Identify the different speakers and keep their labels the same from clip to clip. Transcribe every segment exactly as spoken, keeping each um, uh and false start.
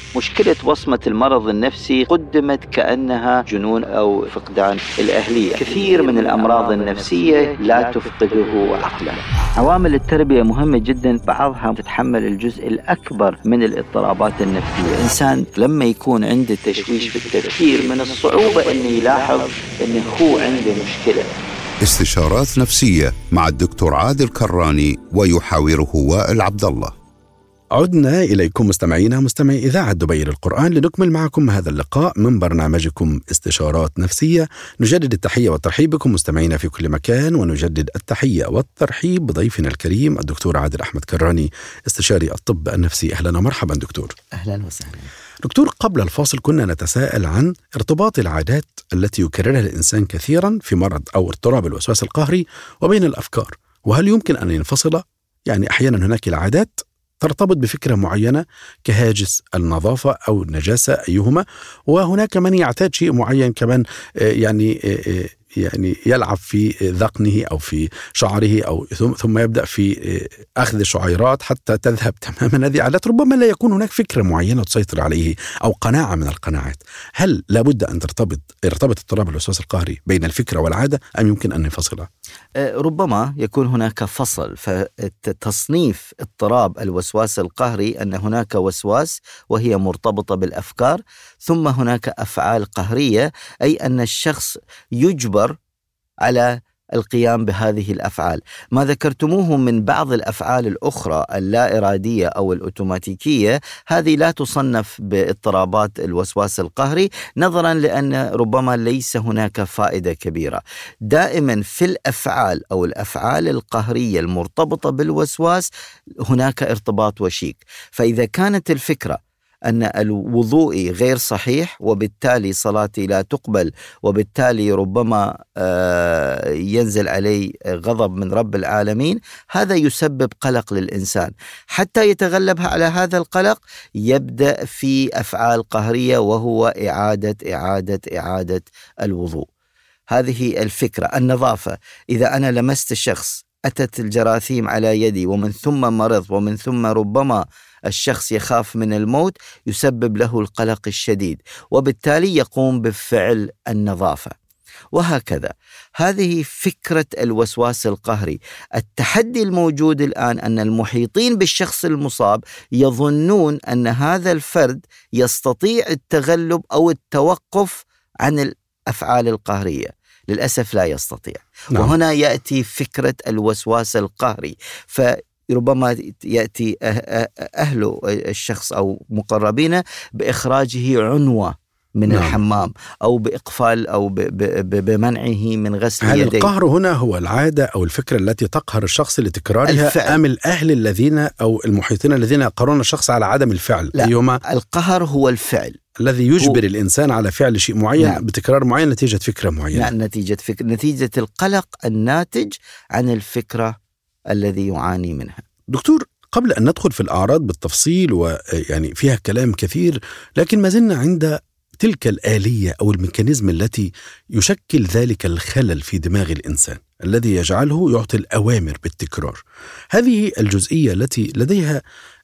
Speaker 1: مشكلة وصمة المرض النفسي قدمت كأنها جنون أو فقدان الأهلية. كثير من الأمراض النفسية لا تفقده عقله. عوامل التربية مهمة جدا، بعضها تتحمل الجزء الأكبر من الاضطرابات النفسية. الإنسان لما يكون عنده تشويش في التفكير من الصعوبة أنه يلاحظ أنه هو عنده مشكلة.
Speaker 2: استشارات نفسية مع الدكتور عادل كراني ويحاوره وائل عبد الله.
Speaker 3: عدنا إليكم مستمعينا مستمعي إذاعة دبي للقرآن لنكمل معكم هذا اللقاء من برنامجكم استشارات نفسية. نجدد التحية والترحيب بكم مستمعينا في كل مكان، ونجدد التحية والترحيب بضيفنا الكريم الدكتور عادل أحمد كراني استشاري الطب النفسي. أهلا ومرحبا دكتور.
Speaker 1: أهلا وسهلا
Speaker 3: دكتور. قبل الفاصل كنا نتساءل عن ارتباط العادات التي يكررها الإنسان كثيرا في مرض أو اضطراب الوسواس القهري وبين الأفكار، وهل يمكن أن ينفصل؟ يعني أحيانا هناك العادات ترتبط بفكرة معينة كهاجس النظافة أو النجاسة أيهما، وهناك من يعتاد شيء معين كمان يعني يعني يلعب في ذقنه أو في شعره أو ثم يبدأ في أخذ شعيرات حتى تذهب تماما. هذه عادات ربما لا يكون هناك فكرة معينة تسيطر عليه أو قناعة من القناعات. هل لابد أن ترتبط يرتبط اضطراب الوسواس القهري بين الفكرة والعادة أم يمكن أن ينفصلها؟
Speaker 1: ربما يكون هناك فصل. فتصنيف اضطراب الوسواس القهري أن هناك وسواس وهي مرتبطة بالأفكار، ثم هناك أفعال قهرية، أي أن الشخص يجبر على القيام بهذه الأفعال. ما ذكرتموه من بعض الأفعال الأخرى اللا إرادية أو الأوتوماتيكية، هذه لا تصنف باضطرابات الوسواس القهري، نظرا لأن ربما ليس هناك فائدة كبيرة. دائما في الأفعال أو الأفعال القهرية المرتبطة بالوسواس هناك ارتباط وشيك. فإذا كانت الفكرة أن الوضوء غير صحيح وبالتالي صلاتي لا تقبل، وبالتالي ربما ينزل علي غضب من رب العالمين، هذا يسبب قلق للإنسان. حتى يتغلب على هذا القلق يبدأ في أفعال قهرية، وهو إعادة إعادة إعادة الوضوء. هذه الفكرة. النظافة، إذا أنا لمست شخص أتت الجراثيم على يدي ومن ثم مرض ومن ثم ربما الشخص يخاف من الموت، يسبب له القلق الشديد، وبالتالي يقوم بفعل النظافة، وهكذا. هذه فكرة الوسواس القهري. التحدي الموجود الآن أن المحيطين بالشخص المصاب يظنون أن هذا الفرد يستطيع التغلب أو التوقف عن الأفعال القهرية. للأسف لا يستطيع. نعم. وهنا يأتي فكرة الوسواس القهري. ف ربما يأتي أهل الشخص أو مقربين بإخراجه عنوة من نعم. الحمام، أو بإقفال أو بمنعه من غسل
Speaker 3: هل
Speaker 1: يديه.
Speaker 3: القهر هنا هو العادة أو الفكرة التي تقهر الشخص لتكرارها الفعل. أم الأهل الذين أو المحيطين الذين يقرون الشخص على عدم الفعل؟
Speaker 1: لا.
Speaker 3: أيهما؟
Speaker 1: القهر هو الفعل
Speaker 3: الذي يجبر
Speaker 1: هو...
Speaker 3: الإنسان على فعل شيء معين
Speaker 1: نعم.
Speaker 3: بتكرار معين نتيجة فكرة معينة.
Speaker 1: نعم، نتيجة فكرة، نتيجة القلق الناتج عن الفكرة الذي يعاني منها.
Speaker 3: دكتور، قبل أن ندخل في الأعراض بالتفصيل ويعني فيها كلام كثير، لكن ما زلنا عند تلك الآلية أو الميكانيزم التي يشكل ذلك الخلل في دماغ الإنسان الذي يجعله يعطي الأوامر بالتكرار. هذه الجزئية التي لديها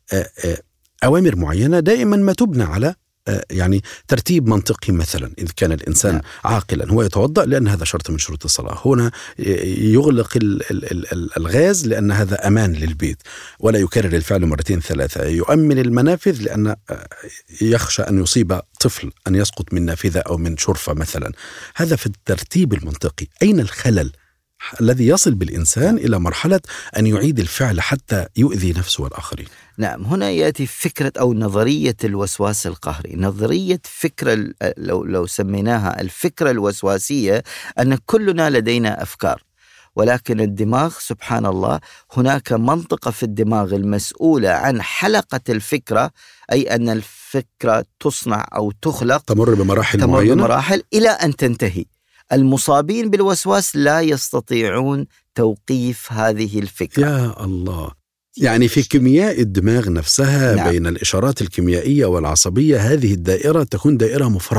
Speaker 3: أوامر معينة دائما ما تبنى على يعني ترتيب منطقي. مثلا إذا كان الإنسان عاقلا هو يتوضأ لأن هذا شرط من شروط الصلاة، هنا يغلق الغاز لأن هذا أمان للبيت ولا يكرر الفعل مرتين ثلاثة، يؤمن المنافذ لأن يخشى أن يصيب طفل أن يسقط من نافذة أو من شرفة مثلا. هذا في الترتيب المنطقي. أين الخلل الذي يصل بالإنسان إلى مرحلة أن يعيد الفعل حتى يؤذي نفسه والآخرين؟
Speaker 1: نعم، هنا يأتي فكرة أو نظرية الوسواس القهري. نظرية فكرة لو, لو سميناها الفكرة الوسواسية، أن كلنا لدينا أفكار، ولكن الدماغ سبحان الله هناك منطقة في الدماغ المسؤولة عن حلقة الفكرة، أي أن الفكرة تصنع أو تخلق،
Speaker 3: تمر بمراحل
Speaker 1: تمر
Speaker 3: معينة
Speaker 1: بمراحل إلى أن تنتهي. المصابين بالوسواس لا يستطيعون توقيف هذه الفكرة.
Speaker 3: يا الله، يعني في كيمياء الدماغ نفسها. نعم. بين الإشارات الكيميائية والعصبية هذه الدائرة تكون دائرة مفرغة.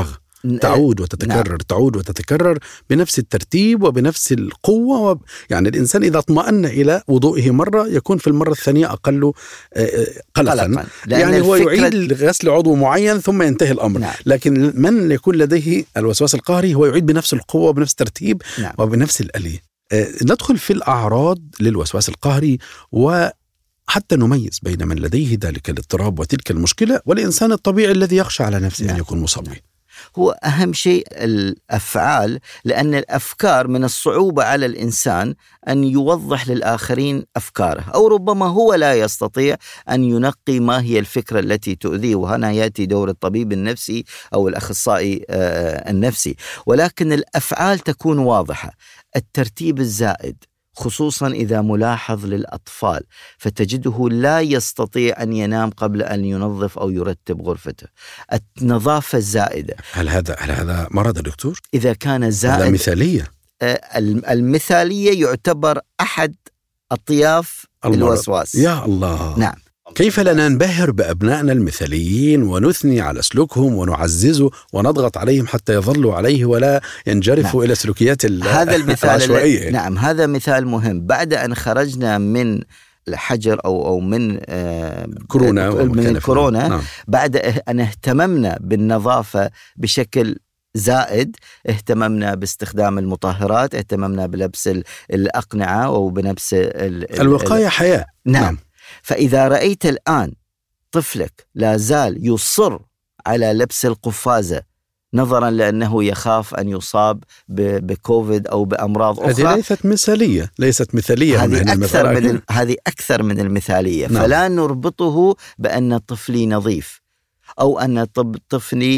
Speaker 3: تعود وتتكرر. نعم. تعود وتتكرر بنفس الترتيب وبنفس القوة وب... يعني الإنسان إذا اطمأن إلى وضوئه مرة يكون في المرة الثانية أقل قلقا، يعني هو يعيد غسل عضو معين ثم ينتهي الأمر. نعم. لكن من يكون لديه الوسواس القهري هو يعيد بنفس القوة وبنفس الترتيب. نعم. وبنفس الآلية. ندخل في الأعراض للوسواس القهري وحتى نميز بين من لديه ذلك الاضطراب وتلك المشكلة والإنسان الطبيعي الذي يخشى على نفسه. نعم. أن يكون مصاب. نعم.
Speaker 1: هو أهم شيء الأفعال، لأن الأفكار من الصعوبة على الإنسان أن يوضح للآخرين أفكاره، أو ربما هو لا يستطيع أن ينقي ما هي الفكرة التي تؤذيه، وهنا يأتي دور الطبيب النفسي أو الأخصائي النفسي. ولكن الأفعال تكون واضحة. الترتيب الزائد خصوصا إذا ملاحظ للأطفال، فتجده لا يستطيع أن ينام قبل أن ينظف أو يرتب غرفته. النظافة الزائدة،
Speaker 3: هل هذا هل هذا مرض دكتور؟
Speaker 1: إذا كان زائد.
Speaker 3: هذا مثالية.
Speaker 1: المثالية يعتبر أحد أطياف المرض. الوسواس.
Speaker 3: يا الله.
Speaker 1: نعم.
Speaker 3: كيف لا ننبهر بأبنائنا المثاليين ونثني على سلوكهم ونعززه ونضغط عليهم حتى يظلوا عليه ولا ينجرفوا. نعم. إلى سلوكيات
Speaker 1: هذا
Speaker 3: العشوائية.
Speaker 1: نعم، هذا مثال مهم. بعد أن خرجنا من الحجر أو أو من آه
Speaker 3: كورونا
Speaker 1: من الكورونا. نعم. بعد أن اهتممنا بالنظافة بشكل زائد، اهتممنا باستخدام المطهرات، اهتممنا بلبس الأقنعة أو بلبس
Speaker 3: الوقاية حياة.
Speaker 1: نعم. نعم. فإذا رأيت الآن طفلك لا زال يصر على لبس القفازة نظرا لأنه يخاف أن يصاب بكوفيد أو بأمراض أخرى،
Speaker 3: هذه ليست مثالية. ليست مثالية.
Speaker 1: هذه أكثر من هذه أكثر من المثالية. نعم. فلا نربطه بأن طفلي نظيف أو أن طفلي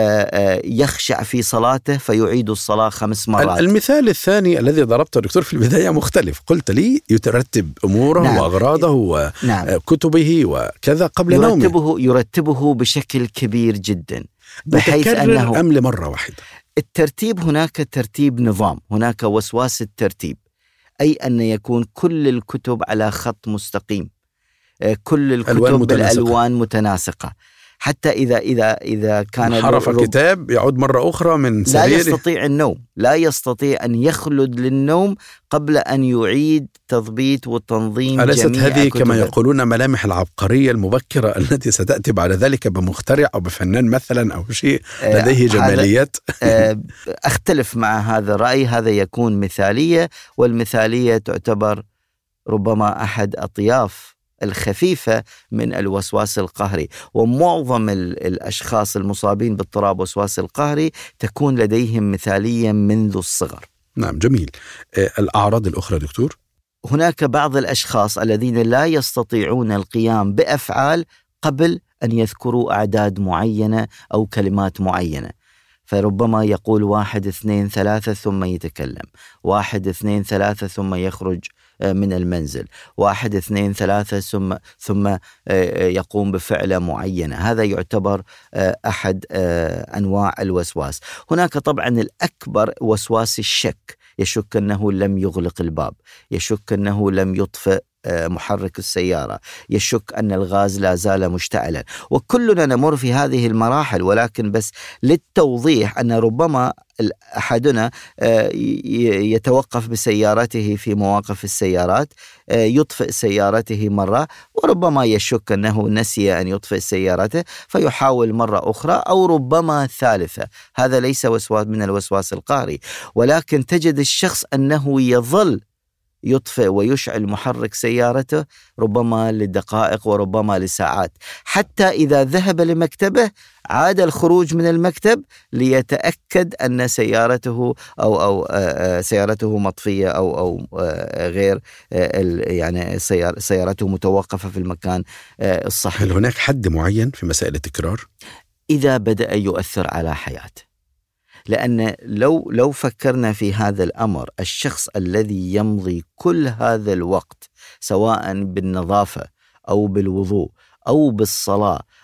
Speaker 1: يخشع في صلاته فيعيد الصلاة خمس مرات.
Speaker 3: المثال الثاني الذي ضربته دكتور في البداية مختلف. قلت لي يترتب أموره. نعم. وأغراضه وكتبه وكذا قبل نومه.
Speaker 1: يرتبه يرتبه بشكل كبير جدا،
Speaker 3: بحيث أنه أم لمرة واحدة.
Speaker 1: الترتيب، هناك ترتيب نظام، هناك وسواس الترتيب، أي أن يكون كل الكتب على خط مستقيم، كل الكتب بالألوان متناسقة، حتى إذا إذا إذا كان
Speaker 3: حرف الكتاب يعود مرة أخرى من سريره.
Speaker 1: لا يستطيع النوم، لا يستطيع أن يخلد للنوم قبل أن يعيد تضبيط وتنظيم.
Speaker 3: أليست
Speaker 1: جميع
Speaker 3: هذه
Speaker 1: كتبه.
Speaker 3: كما يقولون ملامح العبقرية المبكرة التي ستأتي بعد ذلك بمخترع أو بفنان مثلا أو شيء لديه جماليات؟
Speaker 1: أختلف مع هذا الرأي. هذا يكون مثالية، والمثالية تعتبر ربما أحد أطياف الخفيفة من الوسواس القهري. ومعظم الأشخاص المصابين باضطراب وسواس القهري تكون لديهم مثالية منذ الصغر.
Speaker 3: نعم، جميل. الأعراض الأخرى دكتور؟
Speaker 1: هناك بعض الأشخاص الذين لا يستطيعون القيام بأفعال قبل أن يذكروا أعداد معينة أو كلمات معينة، فربما يقول واحد اثنين ثلاثة ثم يتكلم، واحد اثنين ثلاثة ثم يخرج من المنزل، واحد اثنين ثلاثة ثم ثم يقوم بفعلة معينة. هذا يعتبر أحد أنواع الوسواس. هناك طبعا الأكبر وسواس الشك، يشك أنه لم يغلق الباب، يشك أنه لم يطفئ محرك السيارة، يشك أن الغاز لا زال مشتعلا. وكلنا نمر في هذه المراحل، ولكن بس للتوضيح أن ربما أحدنا يتوقف بسيارته في مواقف السيارات، يطفئ سيارته مرة، وربما يشك أنه نسي أن يطفئ سيارته فيحاول مرة أخرى أو ربما ثالثة. هذا ليس وسواس من الوسواس القهري، ولكن تجد الشخص أنه يظل يطفئ ويشعل محرك سيارته ربما لدقائق وربما لساعات، حتى إذا ذهب لمكتبه عاد الخروج من المكتب ليتأكد أن سيارته أو أو سيارته مطفية أو أو غير يعني سيارته متوقفة في المكان الصحيح.
Speaker 3: هل هناك حد معين في مسائل التكرار؟
Speaker 1: إذا بدأ يؤثر على حياته، لأن لو لو فكرنا في هذا الأمر، الشخص الذي يمضي كل هذا الوقت سواء بالنظافة أو بالوضوء أو بالصلاة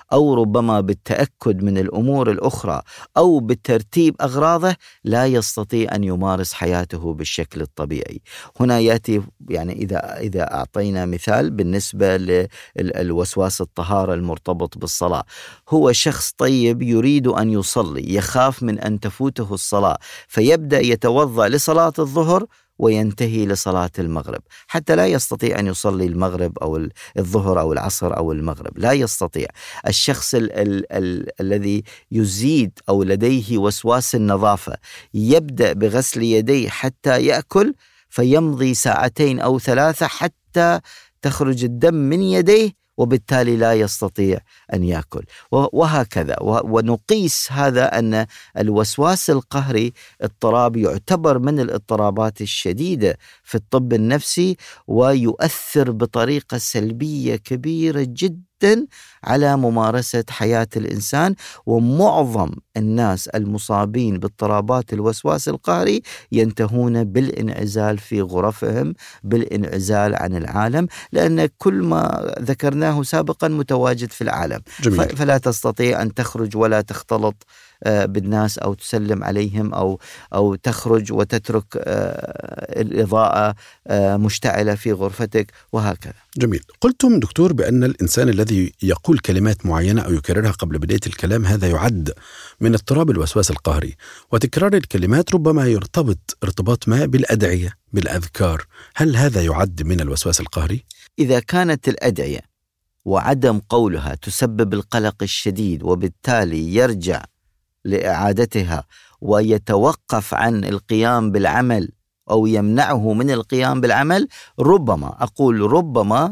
Speaker 1: أو ربما بالتأكد من الأمور الأخرى أو بالترتيب أغراضه لا يستطيع أن يمارس حياته بالشكل الطبيعي. هنا يأتي يعني إذا إذا أعطينا مثال بالنسبة للوسواس الطهارة المرتبط بالصلاة، هو شخص طيب يريد أن يصلي، يخاف من أن تفوته الصلاة، فيبدأ يتوضأ لصلاة الظهر وينتهي لصلاة المغرب، حتى لا يستطيع أن يصلي المغرب أو الظهر أو العصر أو المغرب، لا يستطيع. الشخص ال ال ال الذي يزيد أو لديه وسواس النظافة يبدأ بغسل يديه حتى يأكل، فيمضي ساعتين أو ثلاثة حتى تخرج الدم من يديه، وبالتالي لا يستطيع أن يأكل، وهكذا. ونقيس هذا أن الوسواس القهري اضطراب يعتبر من الاضطرابات الشديدة في الطب النفسي، ويؤثر بطريقة سلبية كبيرة جدا على ممارسة حياة الإنسان. ومعظم الناس المصابين باضطرابات الوسواس القهري ينتهون بالانعزال في غرفهم، بالانعزال عن العالم، لأن كل ما ذكرناه سابقا متواجد في العالم. جميل. فلا تستطيع أن تخرج ولا تختلط بالناس أو تسلم عليهم أو أو تخرج وتترك الإضاءة مشتعلة في غرفتك وهكذا.
Speaker 3: جميل. قلتم دكتور بأن الإنسان الذي يقول كلمات معينة أو يكررها قبل بداية الكلام هذا يعد من اضطراب الوسواس القهري، وتكرار الكلمات ربما يرتبط ارتباط ما بالأدعية بالأذكار، هل هذا يعد من الوسواس القهري؟
Speaker 1: إذا كانت الأدعية وعدم قولها تسبب القلق الشديد وبالتالي يرجع لإعادتها ويتوقف عن القيام بالعمل أو يمنعه من القيام بالعمل، ربما أقول ربما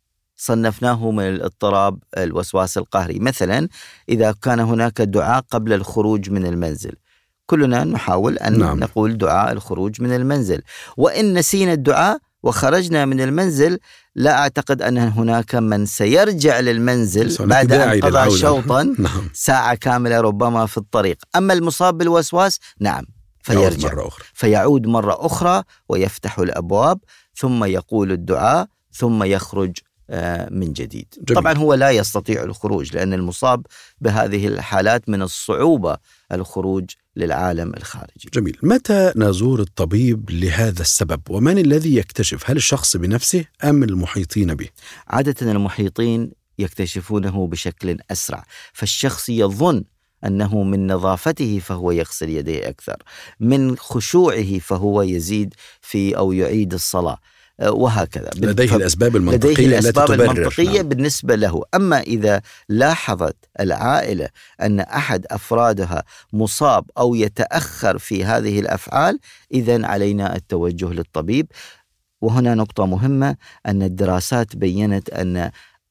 Speaker 1: صنفناه من الاضطراب الوسواس القهري. مثلا إذا كان هناك دعاء قبل الخروج من المنزل، كلنا نحاول أن نعم. نقول دعاء الخروج من المنزل، وإن نسينا الدعاء وخرجنا من المنزل لا أعتقد أن هناك من سيرجع للمنزل بعد أن قضى شوطا نعم. ساعة كاملة ربما في الطريق. أما المصاب بالوسواس نعم فيرجع مرة أخرى. فيعود مرة أخرى ويفتح الأبواب ثم يقول الدعاء ثم يخرج من جديد. جميل. طبعا هو لا يستطيع الخروج لأن المصاب بهذه الحالات من الصعوبة الخروج للعالم الخارجي.
Speaker 3: جميل. متى نزور الطبيب لهذا السبب ومن الذي يكتشف؟ هل الشخص بنفسه أم المحيطين به؟
Speaker 1: عادة المحيطين يكتشفونه بشكل أسرع، فالشخص يظن أنه من نظافته فهو يغسل يديه أكثر، من خشوعه فهو يزيد في أو يعيد الصلاة وهكذا.
Speaker 3: لديه الأسباب المنطقية,
Speaker 1: لديه الأسباب
Speaker 3: التي
Speaker 1: المنطقية نعم. بالنسبة له. أما إذا لاحظت العائلة أن أحد أفرادها مصاب أو يتأخر في هذه الأفعال، إذن علينا التوجه للطبيب. وهنا نقطة مهمة، أن الدراسات بيّنت أن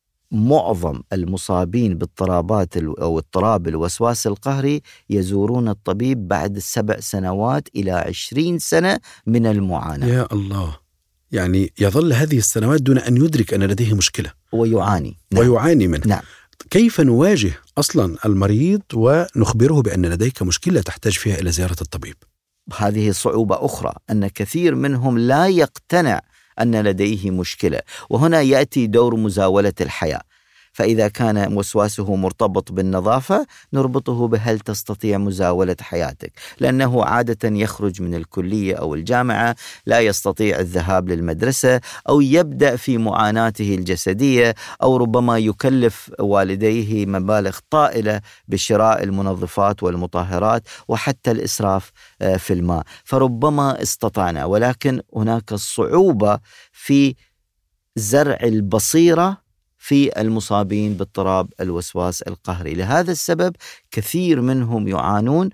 Speaker 1: معظم المصابين باضطرابات أو اضطراب الوسواس القهري يزورون الطبيب بعد سبع سنوات إلى عشرين سنة من المعاناة.
Speaker 3: يا الله، يعني يظل هذه السنوات دون أن يدرك أن لديه مشكلة
Speaker 1: ويعاني
Speaker 3: نعم. ويعاني منه
Speaker 1: نعم.
Speaker 3: كيف نواجه أصلا المريض ونخبره بأن لديك مشكلة تحتاج فيها إلى زيارة الطبيب؟
Speaker 1: هذه صعوبة أخرى، أن كثير منهم لا يقتنع أن لديه مشكلة، وهنا يأتي دور مزاولة الحياة. فإذا كان وسواسه مرتبط بالنظافة نربطه بهل تستطيع مزاولة حياتك، لأنه عادة يخرج من الكلية أو الجامعة لا يستطيع الذهاب للمدرسة، أو يبدأ في معاناته الجسدية، أو ربما يكلف والديه مبالغ طائلة بشراء المنظفات والمطهرات وحتى الإسراف في الماء، فربما استطعنا. ولكن هناك صعوبة في زرع البصيرة في المصابين باضطراب الوسواس القهري. لهذا السبب كثير منهم يعانون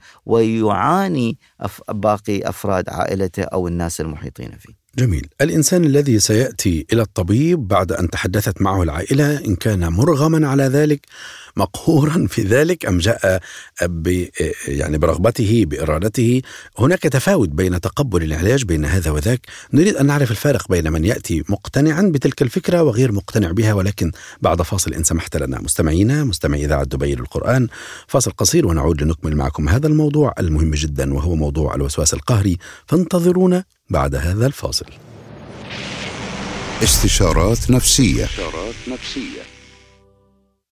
Speaker 1: ويعاني باقي أفراد عائلته أو الناس المحيطين فيه.
Speaker 3: جميل. الإنسان الذي سيأتي إلى الطبيب بعد أن تحدثت معه العائلة، إن كان مرغما على ذلك مقهورا في ذلك أم جاء ب يعني برغبته بإرادته، هناك تفاوت بين تقبل العلاج بين هذا وذاك. نريد أن نعرف الفارق بين من يأتي مقتنعا بتلك الفكرة وغير مقتنع بها. ولكن بعد فاصل إن سمحت لنا مستمعينا مستمعي إذاعة دبي للقرآن، فاصل قصير ونعود لنكمل معكم هذا الموضوع المهم جدا وهو موضوع الوسواس القهري، فانتظرونا بعد هذا الفاصل.
Speaker 2: استشارات نفسية.
Speaker 4: استشارات نفسية